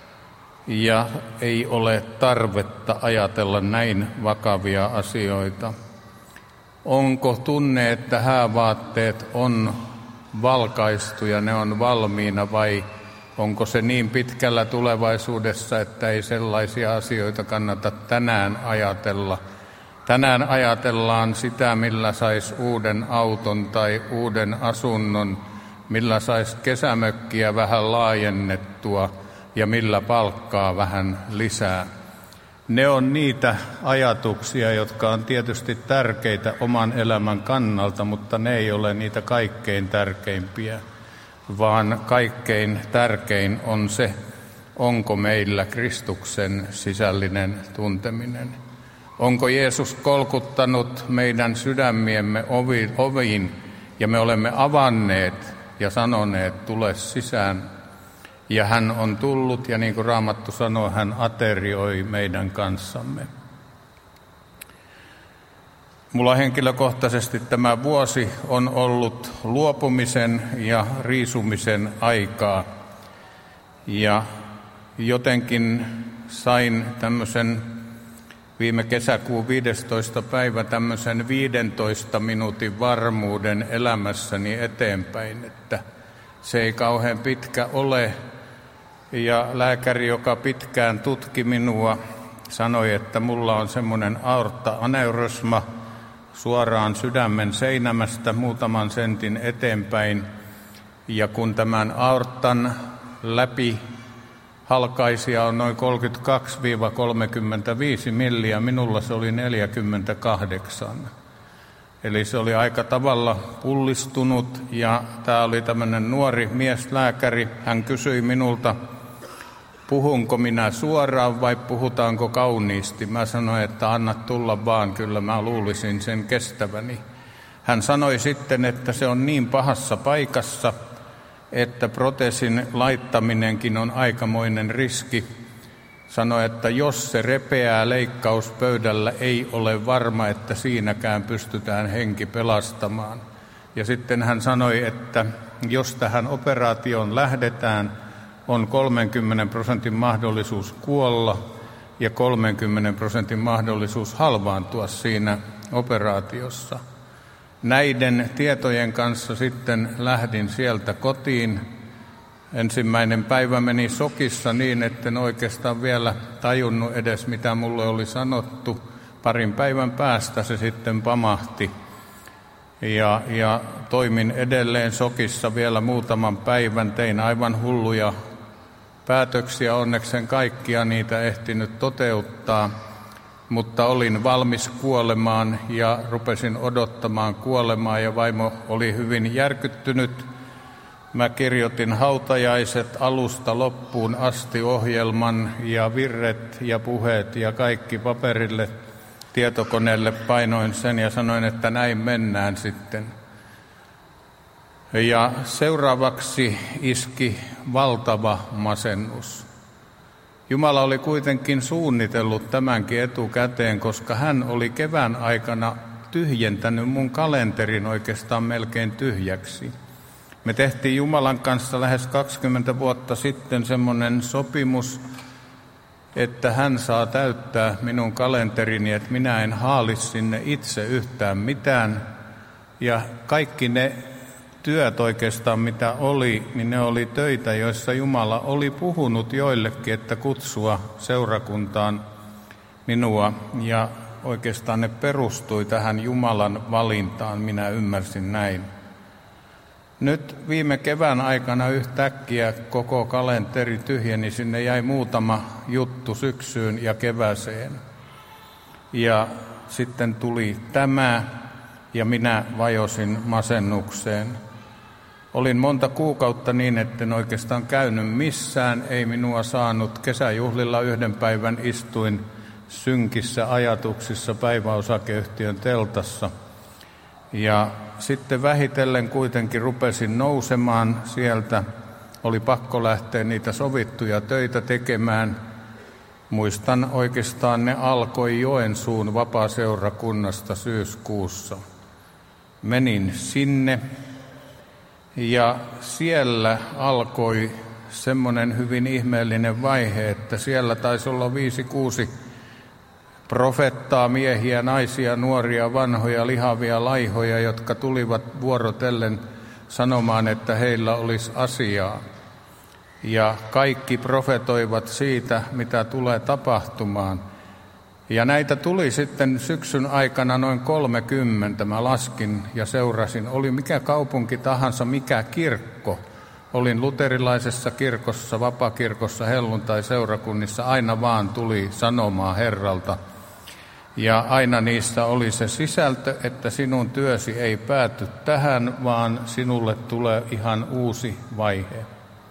ja ei ole tarvetta ajatella näin vakavia asioita? Onko tunne, että häävaatteet on valkaistu ja ne on valmiina, vai onko se niin pitkällä tulevaisuudessa, että ei sellaisia asioita kannata tänään ajatella? Tänään ajatellaan sitä, millä saisi uuden auton tai uuden asunnon, millä saisi kesämökkiä vähän laajennettua ja millä palkkaa vähän lisää. Ne on niitä ajatuksia, jotka on tietysti tärkeitä oman elämän kannalta, mutta ne ei ole niitä kaikkein tärkeimpiä, vaan kaikkein tärkein on se, onko meillä Kristuksen sisällinen tunteminen. Onko Jeesus kolkuttanut meidän sydämiemme oviin ja me olemme avanneet ja sanoneet, tule sisään. Ja hän on tullut ja niin kuin Raamattu sanoo, hän aterioi meidän kanssamme. Mulla henkilökohtaisesti tämä vuosi on ollut luopumisen ja riisumisen aikaa. Ja jotenkin sain tämmöisen viime kesäkuun viidestoista päivä tämmöisen viidentoista minuutin varmuuden elämässäni eteenpäin, että se ei kauhean pitkä ole. Ja lääkäri, joka pitkään tutki minua, sanoi, että mulla on semmoinen aortta-aneurysma suoraan sydämen seinämästä muutaman sentin eteenpäin. Ja kun tämän aortan läpi halkaisia on noin kolmekymmentäkaksi kolmekymmentäviisi milliä, minulla se oli neljäkymmentäkahdeksan. Eli se oli aika tavalla pullistunut ja tämä oli tämmöinen nuori mieslääkäri. Hän kysyi minulta, puhunko minä suoraan vai puhutaanko kauniisti. Mä sanoin, että anna tulla vaan, kyllä mä luulisin sen kestäväni. Hän sanoi sitten, että se on niin pahassa paikassa, että proteesin laittaminenkin on aikamoinen riski. Sanoi, että jos se repeää leikkauspöydällä, ei ole varma, että siinäkään pystytään henki pelastamaan. Ja sitten hän sanoi, että jos tähän operaatioon lähdetään, on kolmenkymmenen prosentin mahdollisuus kuolla ja kolmenkymmenen prosentin mahdollisuus halvaantua siinä operaatiossa. Näiden tietojen kanssa sitten lähdin sieltä kotiin. Ensimmäinen päivä meni sokissa niin, etten oikeastaan vielä tajunnut edes, mitä mulle oli sanottu. Parin päivän päästä se sitten pamahti. Ja, ja toimin edelleen sokissa vielä muutaman päivän. Tein aivan hulluja päätöksiä, onneksen kaikkia niitä ehtinyt toteuttaa. Mutta olin valmis kuolemaan ja rupesin odottamaan kuolemaa ja vaimo oli hyvin järkyttynyt. Mä kirjoitin hautajaiset alusta loppuun asti ohjelman ja virret ja puheet ja kaikki paperille, tietokoneelle painoin sen ja sanoin, että näin mennään sitten. Ja seuraavaksi iski valtava masennus. Jumala oli kuitenkin suunnitellut tämänkin etukäteen, koska hän oli kevään aikana tyhjentänyt mun kalenterin oikeastaan melkein tyhjäksi. Me tehtiin Jumalan kanssa lähes kaksikymmentä vuotta sitten semmoinen sopimus, että hän saa täyttää minun kalenterini, että minä en haali sinne itse yhtään mitään. Ja kaikki ne työt oikeastaan, mitä oli, niin ne oli töitä, joissa Jumala oli puhunut joillekin, että kutsua seurakuntaan minua. Ja oikeastaan ne perustui tähän Jumalan valintaan, minä ymmärsin näin. Nyt viime kevään aikana yhtäkkiä koko kalenteri tyhjeni, sinne jäi muutama juttu syksyyn ja kevääseen. Ja sitten tuli tämä ja minä vajosin masennukseen. Olin monta kuukautta niin, etten oikeastaan käynyt missään, ei minua saanut. Kesäjuhlilla yhden päivän istuin synkissä ajatuksissa päiväosakeyhtiön teltassa. Ja sitten vähitellen kuitenkin rupesin nousemaan sieltä. Oli pakko lähteä niitä sovittuja töitä tekemään. Muistan oikeastaan ne alkoi Joensuun vapaaseurakunnasta syyskuussa. Menin sinne ja siellä alkoi semmoinen hyvin ihmeellinen vaihe, että siellä taisi olla viisi kuusi profettaa, miehiä, naisia, nuoria, vanhoja, lihavia, laihoja, jotka tulivat vuorotellen sanomaan, että heillä olisi asiaa. Ja kaikki profetoivat siitä, mitä tulee tapahtumaan. Ja näitä tuli sitten syksyn aikana noin kolmekymmentä. Mä laskin ja seurasin. Oli mikä kaupunki tahansa, mikä kirkko. Olin luterilaisessa kirkossa, vapakirkossa, helluntai-seurakunnissa. Aina vaan tuli sanomaa Herralta. Ja aina niissä oli se sisältö, että sinun työsi ei pääty tähän, vaan sinulle tulee ihan uusi vaihe.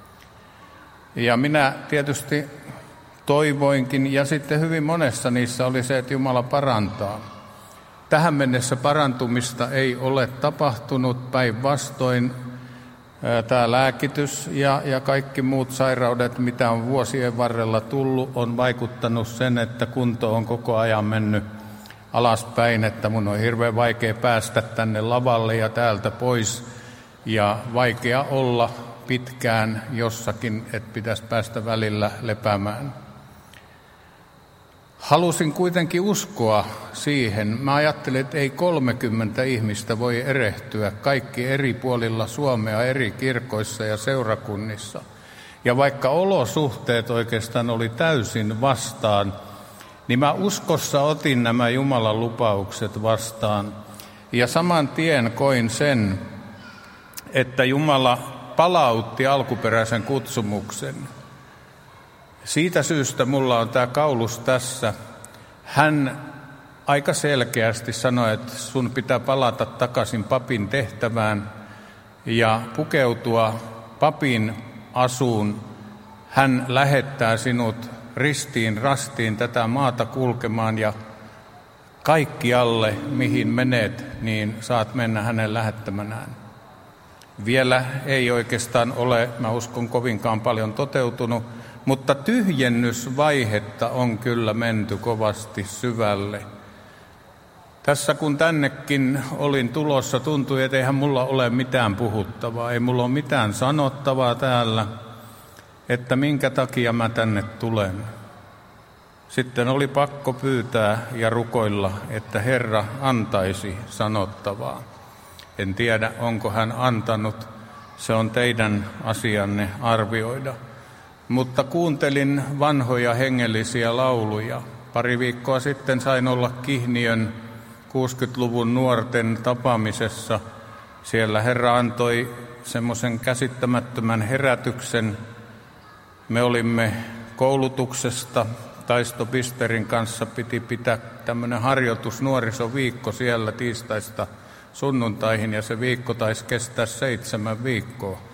Ja minä tietysti toivoinkin, ja sitten hyvin monessa niissä oli se, että Jumala parantaa. Tähän mennessä parantumista ei ole tapahtunut, päinvastoin tämä lääkitys ja, ja kaikki muut sairaudet, mitä on vuosien varrella tullut, on vaikuttanut sen, että kunto on koko ajan mennyt alaspäin, että mun on hirveän vaikea päästä tänne lavalle ja täältä pois, ja vaikea olla pitkään jossakin, että pitäisi päästä välillä lepäämään. Halusin kuitenkin uskoa siihen. Mä ajattelin, että ei kolmekymmentä ihmistä voi erehtyä kaikki eri puolilla Suomea, eri kirkoissa ja seurakunnissa. Ja vaikka olosuhteet oikeastaan oli täysin vastaan, niin mä uskossa otin nämä Jumalan lupaukset vastaan. Ja saman tien koin sen, että Jumala palautti alkuperäisen kutsumuksen. Siitä syystä mulla on tämä kaulus tässä. Hän aika selkeästi sanoi, että sun pitää palata takaisin papin tehtävään ja pukeutua papin asuun. Hän lähettää sinut ristiin rastiin tätä maata kulkemaan ja kaikkialle, mihin menet, niin saat mennä hänen lähettämänään. Vielä ei oikeastaan ole, mä uskon, kovinkaan paljon toteutunut, mutta tyhjennysvaihetta on kyllä menty kovasti syvälle. Tässä kun tännekin olin tulossa, tuntui, että eihän mulla ole mitään puhuttavaa, ei mulla ole mitään sanottavaa täällä, että minkä takia mä tänne tulen. Sitten oli pakko pyytää ja rukoilla, että Herra antaisi sanottavaa. En tiedä, onko hän antanut, se on teidän asianne arvioida. Mutta kuuntelin vanhoja hengellisiä lauluja. Pari viikkoa sitten sain olla Kihniön kuusikymmentäluvun nuorten tapaamisessa. Siellä Herra antoi semmoisen käsittämättömän herätyksen. Me olimme koulutuksesta. Taisto Pisterin kanssa piti pitää tämmöinen harjoitus nuorisoviikko siellä tiistaista sunnuntaihin, ja se viikko taisi kestää seitsemän viikkoa.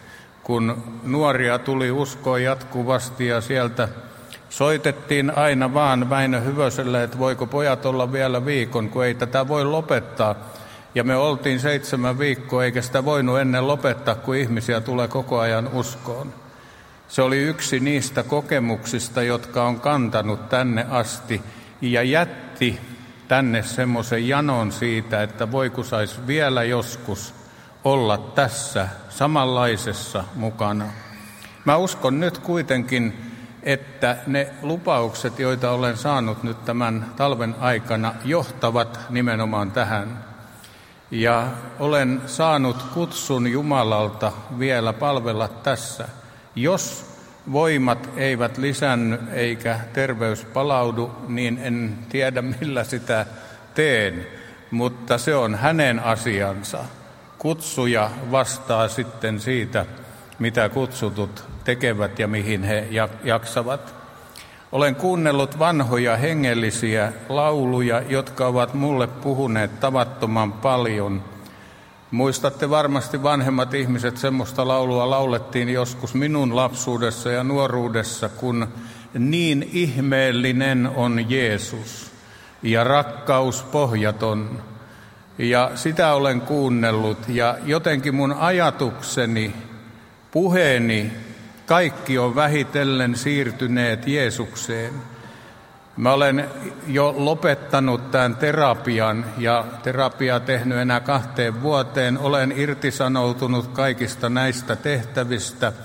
kun nuoria tuli uskoon jatkuvasti ja sieltä soitettiin aina vaan Väinö Hyvöselle, että voiko pojat olla vielä viikon, kun ei tätä voi lopettaa. Ja me oltiin seitsemän viikkoa, eikä sitä voinut ennen lopettaa, kun ihmisiä tulee koko ajan uskoon. Se oli yksi niistä kokemuksista, jotka on kantanut tänne asti ja jätti tänne semmoisen janon siitä, että voiko saisi vielä joskus olla tässä samanlaisessa mukana. Mä uskon nyt kuitenkin, että ne lupaukset, joita olen saanut nyt tämän talven aikana, johtavat nimenomaan tähän. Ja olen saanut kutsun Jumalalta vielä palvella tässä. Jos voimat eivät lisänny eikä terveys palaudu, niin en tiedä millä sitä teen, mutta se on hänen asiansa. Kutsuja vastaa sitten siitä, mitä kutsutut tekevät ja mihin he jaksavat. Olen kuunnellut vanhoja hengellisiä lauluja, jotka ovat mulle puhuneet tavattoman paljon. Muistatte varmasti vanhemmat ihmiset, semmoista laulua laulettiin joskus minun lapsuudessa ja nuoruudessa, kun niin ihmeellinen on Jeesus ja rakkaus pohjaton. Ja sitä olen kuunnellut ja jotenkin mun ajatukseni, puheeni, kaikki on vähitellen siirtyneet Jeesukseen. Mä olen jo lopettanut tämän terapian ja terapiaa tehnyt enää kahteen vuoteen. Olen irtisanoutunut kaikista näistä tehtävistä.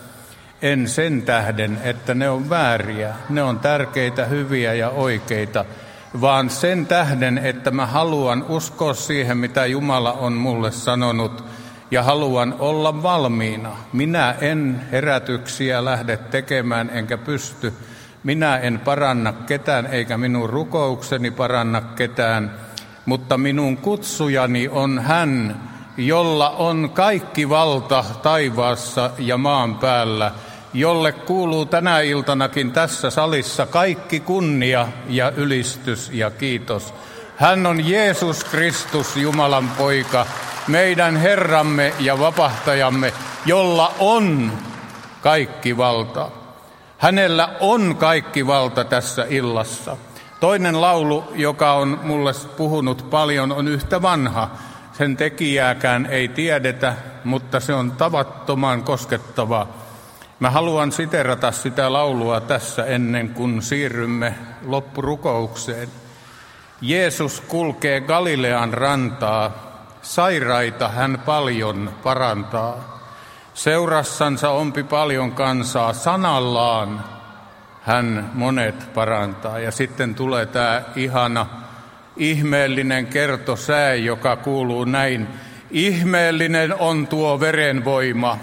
En sen tähden, että ne on vääriä, ne on tärkeitä, hyviä ja oikeita, vaan sen tähden, että mä haluan uskoa siihen, mitä Jumala on mulle sanonut, ja haluan olla valmiina. Minä en herätyksiä lähde tekemään, enkä pysty. Minä en paranna ketään, eikä minun rukoukseni paranna ketään, mutta minun kutsujani on hän, jolla on kaikki valta taivaassa ja maan päällä, jolle kuuluu tänä iltanakin tässä salissa kaikki kunnia ja ylistys ja kiitos. Hän on Jeesus Kristus, Jumalan poika, meidän Herramme ja vapahtajamme, jolla on kaikki valta. Hänellä on kaikki valta tässä illassa. Toinen laulu, joka on mulle puhunut paljon, on yhtä vanha. Sen tekijääkään ei tiedetä, mutta se on tavattoman koskettava. Mä haluan siterata sitä laulua tässä ennen kuin siirrymme loppurukoukseen. Jeesus kulkee Galilean rantaa, sairaita hän paljon parantaa. Seurassansa ompi paljon kansaa, sanallaan hän monet parantaa. Ja sitten tulee tämä ihana, ihmeellinen kertosää, joka kuuluu näin. Ihmeellinen on tuo verenvoima,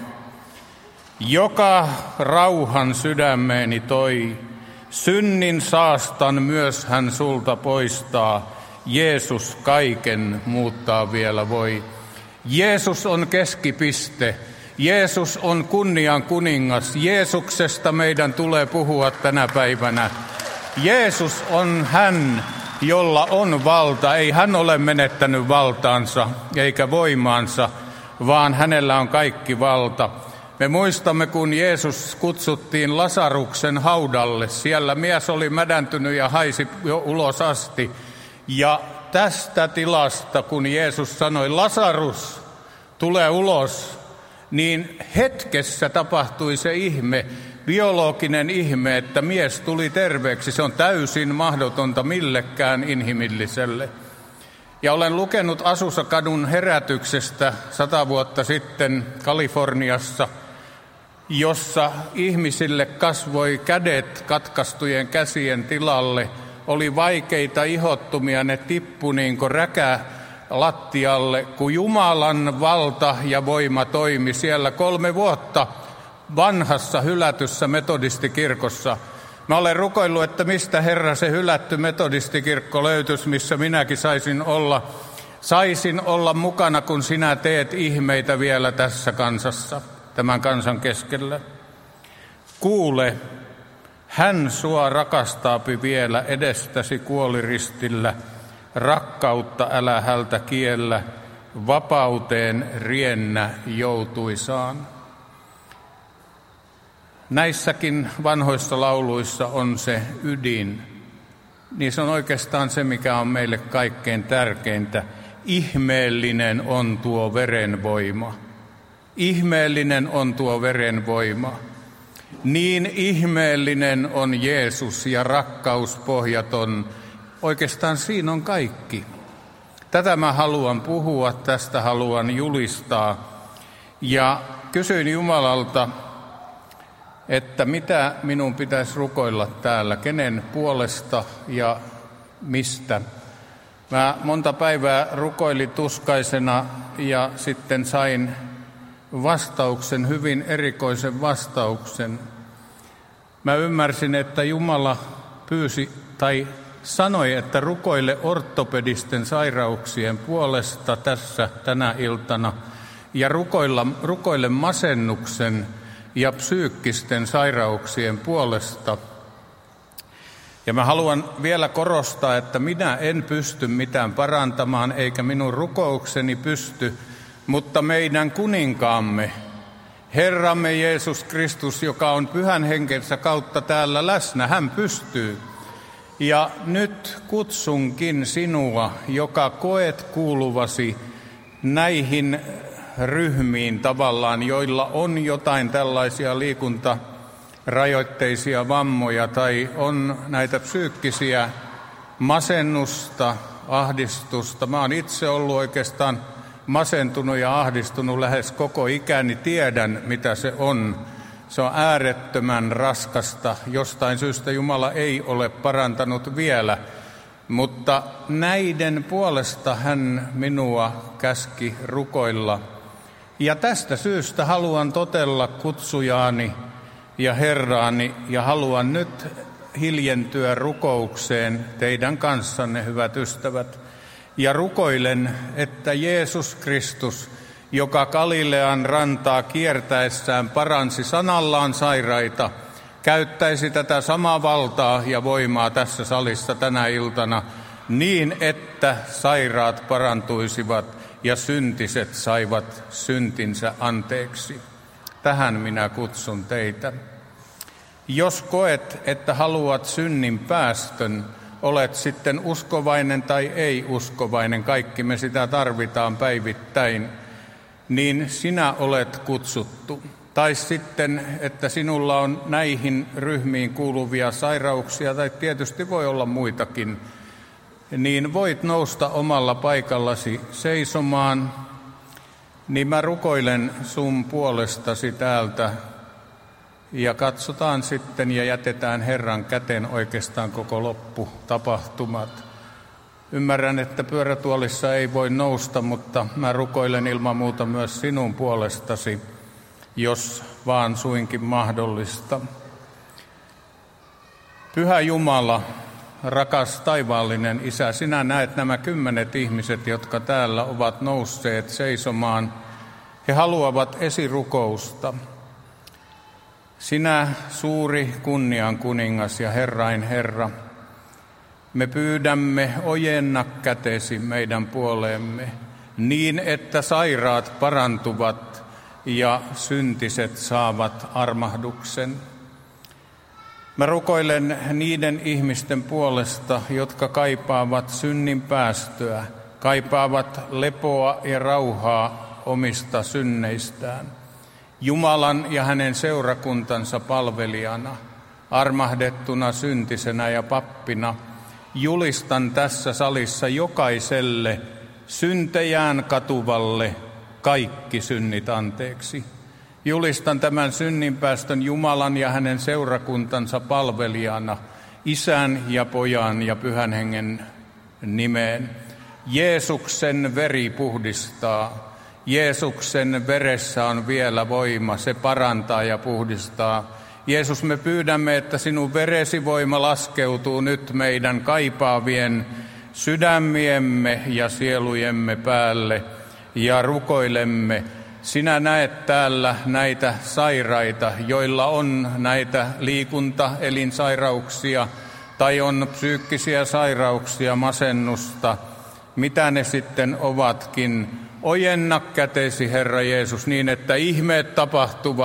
joka rauhan sydämeeni toi. Synnin saastan myös hän sulta poistaa. Jeesus kaiken muuttaa vielä voi. Jeesus on keskipiste. Jeesus on kunnian kuningas. Jeesuksesta meidän tulee puhua tänä päivänä. Jeesus on hän, jolla on valta. Ei hän ole menettänyt valtaansa eikä voimaansa, vaan hänellä on kaikki valta. Me muistamme, kun Jeesus kutsuttiin Lasaruksen haudalle. Siellä mies oli mädäntynyt ja haisi jo ulos asti. Ja tästä tilasta, kun Jeesus sanoi, Lasarus, tule ulos, niin hetkessä tapahtui se ihme, biologinen ihme, että mies tuli terveeksi. Se on täysin mahdotonta millekään inhimilliselle. Ja olen lukenut Azusa-kadun herätyksestä sata vuotta sitten Kaliforniassa, jossa ihmisille kasvoi kädet katkaistujen käsien tilalle. Oli vaikeita ihottumia, ne tippui niin kuin räkä lattialle, kun Jumalan valta ja voima toimi siellä kolme vuotta vanhassa hylätyssä metodistikirkossa. Mä olen rukoillut, että mistä Herra se hylätty metodistikirkko löytyisi, missä minäkin saisin olla. Saisin olla mukana, kun sinä teet ihmeitä vielä tässä kansassa, tämän kansan keskellä. Kuule, hän sua rakastaapi vielä, edestäsi kuoliristillä. Rakkautta älä hältä kiellä, vapauteen riennä joutuisaan. näissäkin vanhoissa lauluissa on se ydin. Niin se on oikeastaan se, mikä on meille kaikkein tärkeintä. Ihmeellinen on tuo verenvoima. Ihmeellinen on tuo verenvoima. Niin ihmeellinen on Jeesus ja rakkaus pohjaton. Oikeastaan siinä on kaikki. Tätä mä haluan puhua, tästä haluan julistaa. Ja kysyin Jumalalta, että mitä minun pitäisi rukoilla täällä, kenen puolesta ja mistä. Mä monta päivää rukoilin tuskaisena ja sitten sain vastauksen, hyvin erikoisen vastauksen. Mä ymmärsin, että Jumala pyysi tai sanoi, että rukoile ortopedisten sairauksien puolesta tässä tänä iltana ja rukoilla, rukoile masennuksen ja psyykkisten sairauksien puolesta. Ja mä haluan vielä korostaa, että minä en pysty mitään parantamaan, eikä minun rukoukseni pysty, mutta meidän kuninkaamme, Herramme Jeesus Kristus, joka on pyhän henkensä kautta täällä läsnä, hän pystyy. Ja nyt kutsunkin sinua, joka koet kuuluvasi näihin ryhmiin tavallaan, joilla on jotain tällaisia liikuntarajoitteisia vammoja tai on näitä psyykkisiä masennusta, ahdistusta. Mä oon itse ollut oikeastaan masentunut ja ahdistunut lähes koko ikäni, tiedän mitä se on. Se on äärettömän raskasta. Jostain syystä Jumala ei ole parantanut vielä, mutta näiden puolesta hän minua käski rukoilla. Ja tästä syystä haluan totella kutsujaani ja Herraani ja haluan nyt hiljentyä rukoukseen teidän kanssanne, hyvät ystävät. Ja rukoilen, että Jeesus Kristus, joka Galilean rantaa kiertäessään paransi sanallaan sairaita, käyttäisi tätä samaa valtaa ja voimaa tässä salissa tänä iltana niin, että sairaat parantuisivat ja syntiset saivat syntinsä anteeksi. Tähän minä kutsun teitä. Jos koet, että haluat synnin päästön, olet sitten uskovainen tai ei-uskovainen, kaikki me sitä tarvitaan päivittäin, niin sinä olet kutsuttu. Tai sitten, että sinulla on näihin ryhmiin kuuluvia sairauksia, tai tietysti voi olla muitakin, niin voit nousta omalla paikallasi seisomaan, niin mä rukoilen sun puolestasi täältä, ja katsotaan sitten ja jätetään Herran käteen oikeastaan koko lopputapahtumat. Ymmärrän, että pyörätuolissa ei voi nousta, mutta mä rukoilen ilman muuta myös sinun puolestasi, jos vaan suinkin mahdollista. Pyhä Jumala, rakas taivaallinen Isä, sinä näet nämä kymmenet ihmiset, jotka täällä ovat nousseet seisomaan. He haluavat esirukousta. Sinä suuri kunnian kuningas ja Herrain Herra, me pyydämme, ojenna kätesi meidän puoleemme niin, että sairaat parantuvat ja syntiset saavat armahduksen. Mä rukoilen niiden ihmisten puolesta, jotka kaipaavat synnin päästöä, kaipaavat lepoa ja rauhaa omista synneistään. Jumalan ja hänen seurakuntansa palvelijana, armahdettuna syntisenä ja pappina, julistan tässä salissa jokaiselle syntejään katuvalle kaikki synnit anteeksi. Julistan tämän synninpäästön Jumalan ja hänen seurakuntansa palvelijana, Isän ja Pojan ja Pyhän Hengen nimeen. Jeesuksen veri puhdistaa. Jeesuksen veressä on vielä voima, se parantaa ja puhdistaa. Jeesus, me pyydämme, että sinun veresi voima laskeutuu nyt meidän kaipaavien sydämiemme ja sielujemme päälle ja rukoilemme. Sinä näet täällä näitä sairaita, joilla on näitä liikuntaelinsairauksia tai on psyykkisiä sairauksia, masennusta, mitä ne sitten ovatkin. Ojenna kätesi, Herra Jeesus, niin että ihmeet tapahtuvat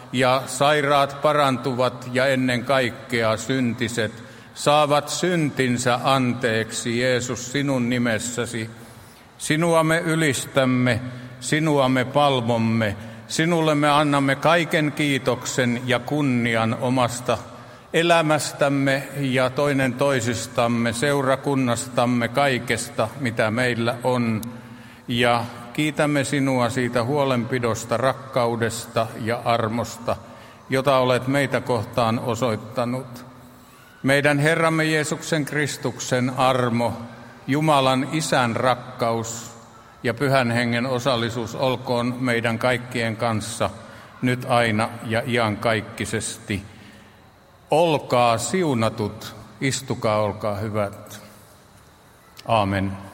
ja sairaat parantuvat ja ennen kaikkea syntiset saavat syntinsä anteeksi, Jeesus, sinun nimessäsi. Sinua me ylistämme, sinua me palvomme, sinulle me annamme kaiken kiitoksen ja kunnian omasta elämästämme ja toinen toisistamme, seurakunnastamme, kaikesta, mitä meillä on. Ja kiitämme sinua siitä huolenpidosta, rakkaudesta ja armosta, jota olet meitä kohtaan osoittanut. Meidän Herramme Jeesuksen Kristuksen armo, Jumalan Isän rakkaus ja Pyhän Hengen osallisuus olkoon meidän kaikkien kanssa nyt aina ja iankaikkisesti. Olkaa siunatut, istukaa, olkaa hyvät. Aamen.